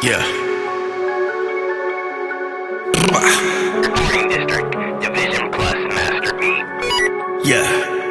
Yeah. Green District, Division Plus Master Beat. Yeah.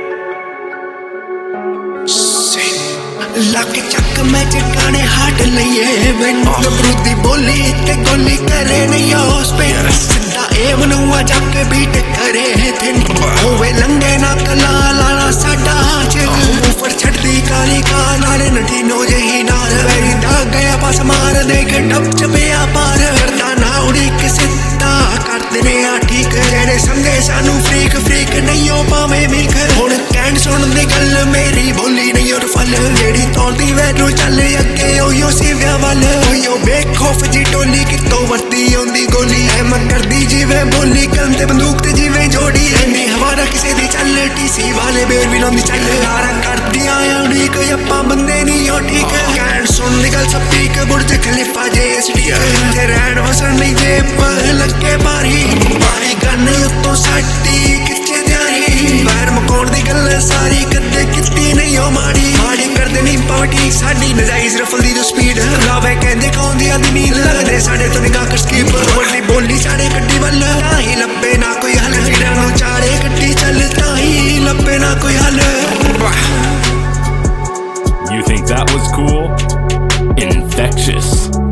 ਲੱਕ ਚੱਕ ਮੈਂ ਚਟਾਣੇ ਹੱਟ ਲਈਏ ਮੈਨੂੰ ਬਰੂਦੀ ਬੋਲੀ ਤੇ ਗੋਲੀ ਕਰੇ ਨਹੀਂ ਉਸ ਪੇ ਸਿੱਧਾ ਇਹ ਮਨੂਆ ਜਾ ਕੇ ਬੀਟ ਕਰੇ ਤੇ ਹੋਵੇ ਲੰਗੇ ਨਾ ਕਲਾ ਲਾਣਾ ਸਾਡਾ ਚ ਉਫਰ ਛੱਡਦੀ ਕਾਲੀ ਕਾ ਨਾਲੇ ਨਠੀਨੋ ਜਹੀ ਨਾਲ ਵੈਰੀ ਦਾ ਗਿਆ ਪਾਸ ਮਾਰ ਦੇ ਕੇ ਟੱਪ ਚਪਿਆ ਪਾਰ ਕਰਦਾ ਨਾ ਉੜੀ ਕਿਸੇ ਦਾ ਕਰਦੇ ਨੇ ਆ ਠੀਕ ਜਿਹੜੇ ਸੰਗੇ ਸਾਨੂੰ ਫਰੀਕ ਫਰੀਕ ਨਹੀਂ ਹੋ ਪਾਵੇਂ ਮਿਖ ਹੁਣ ਕਹਿਣ ਸੁਣ ਦੀ ਗੱਲ ਮੇਰੀ ਬੋਲੀ ਨਹੀਂ ਔਰ ਫਲ ਜਿਹੜੀ ਤੋਲਦੀ ਵੈਨੂੰ ਚੱਲ ਅੱਗੇ ਓਯੋ ਸਿਵਿਆਂ ਵੱਲ ਓਯੋ ਬੇਖੌਫ ਜੀ ਟੋਲੀ ਕਿਤੋਂ ਵਰਤੀ ਆਉਂਦੀ ਗੋਲੀ ਐ ਮੈਂ ਕਰਦੀ ਜਿਵੇਂ ਬੋਲੀ ਕੰਨ ਤੇ ਬੰਦੂਕ ਤੇ ਜਿਵੇਂ ਜੋੜੀ ਐਨੀ ਹਵਾਰਾ ਕਿਸੇ ਦੀ ਚੱਲ ਟੀਸੀ ਵਾਲੇ ਬੇਰ ਵੀ ਲਾਉਂਦੀ ਚੱਲ ਯਾਰਾ ਕਰਦੀਆਂ ਆਉਣੀ ਕੋਈ ਆਪਾਂ ਬੰਦੇ ਨਹੀਂ ਹੋ ਠੀਕ ਕਹਿਣ ਸੁਣ ਦੀ ਗੱਲ ਸਪੀਕ ਬੁਰਜ ਖਲੀਫਾ JSD ਤੇ ਰਹਿਣ ਵਸਣ ਨਹੀਂ ਜੇ ਲੱਗੇ ਭਾਰੀ ਮਾਰੀ ਗੰਨ ਉੱਤੋਂ ਸਾਡੀ ਕਿੱਥੇ ਤਿਆਰੀ ਬਾਹਰ ਮਕੌੜ ਦੀ ਗੱਲ ਸਾਰੀ ਕਦੇ ਕੀਤੀ ਨਹੀਂ ਉਹ ਮਾੜੀ ਕਰਦੇ ਨਹੀਂ ਪਾਵਟੀ ਸਾਡੀ ਨਜਾਇਜ਼ ਰਫਲ ਦੀ ਸਪੀਡ ਲਾਵੇ ਕਹਿੰਦੇ ਕੌਂਦੀ ਆਦੀ ਨਹੀਂ ਲੱਗਦੇ ਸਾਡੇ ਤੋਂ ਨਿਗਾਹ ਕਰ ਸਕੀਪ ਬੋਲੀ ਬੋਲੀ ਸਾਡੇ ਗੱਡੀ ਵੱਲ ਤਾਂ ਹੀ ਲੱਭੇ ਨਾ ਕੋਈ ਹੱਲ ਵੀਰਾਂ ਨੂੰ ਚਾੜੇ ਗੱਡੀ ਚੱਲ ਤਾਂ ਹੀ ਲੱਭੇ ਨਾ ਕੋਈ ਹੱਲ You think that was cool? Infectious.